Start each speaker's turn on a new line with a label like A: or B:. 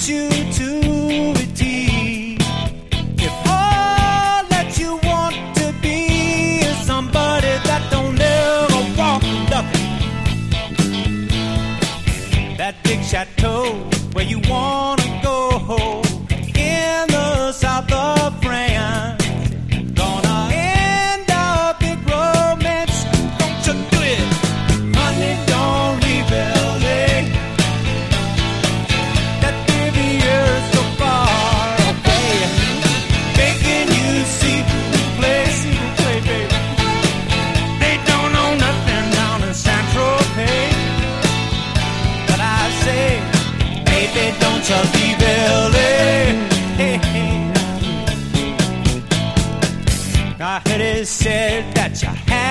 A: you to a T. If all that you want to be is somebody that don't ever walk nothing, that big chateau where you wanna go in the south of France. Don't you leave LA. I heard it said that you had